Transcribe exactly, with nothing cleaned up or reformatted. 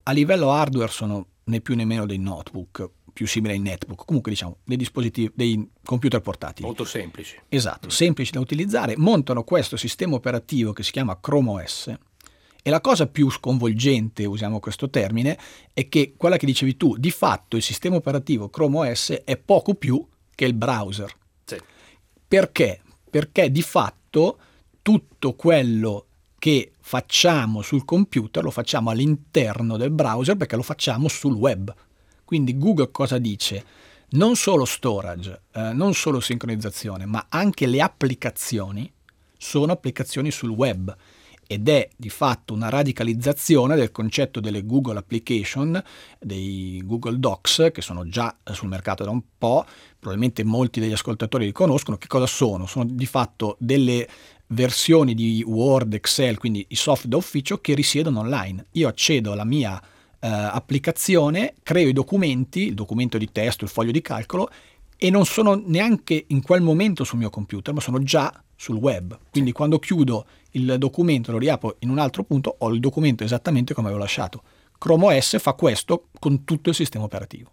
A livello hardware sono né più né meno dei notebook, più simili ai netbook, comunque diciamo dei dispositivi, dei computer portatili. Molto semplici. Esatto, mm. semplici da utilizzare, montano questo sistema operativo che si chiama Chrome O S e la cosa più sconvolgente, usiamo questo termine, è che quella che dicevi tu, di fatto il sistema operativo Chrome O S è poco più che il browser. Sì. Perché? Perché di fatto tutto quello che facciamo sul computer lo facciamo all'interno del browser perché lo facciamo sul web. Quindi Google cosa dice? Non solo storage, eh, non solo sincronizzazione, ma anche le applicazioni sono applicazioni sul web ed è di fatto una radicalizzazione del concetto delle Google Application, dei Google Docs, che sono già sul mercato da un po', probabilmente molti degli ascoltatori li conoscono. Che cosa sono? Sono di fatto delle versioni di Word, Excel, quindi i software da ufficio che risiedono online. Io accedo alla mia eh, applicazione, creo i documenti, il documento di testo, il foglio di calcolo, e non sono neanche in quel momento sul mio computer, ma sono già sul web. Quindi sì. Quando chiudo il documento e lo riapro in un altro punto, ho il documento esattamente come avevo lasciato. Chrome O S fa questo con tutto il sistema operativo.